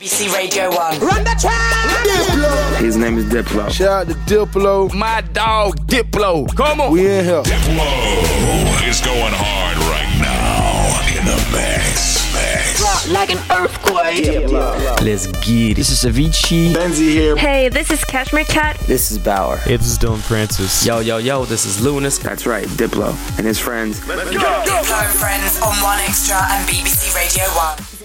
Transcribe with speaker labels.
Speaker 1: BBC Radio 1.
Speaker 2: Run the track! Diplo.
Speaker 3: His name is Diplo.
Speaker 2: Shout out to Diplo.
Speaker 4: My dog Diplo. Come on.
Speaker 2: We in here.
Speaker 5: Diplo is going hard right now in the mix.
Speaker 1: Rock like an earthquake. Diplo.
Speaker 6: Let's get it. This is Avicii.
Speaker 3: Benzi here.
Speaker 7: Hey, this is Cashmere Cat.
Speaker 6: This is Bauer.
Speaker 8: Hey, this is Dylan Francis.
Speaker 6: Yo, this is Lunas.
Speaker 3: That's right, Diplo and his friends.
Speaker 1: Diplo and Friends on 1Xtra and BBC Radio 1.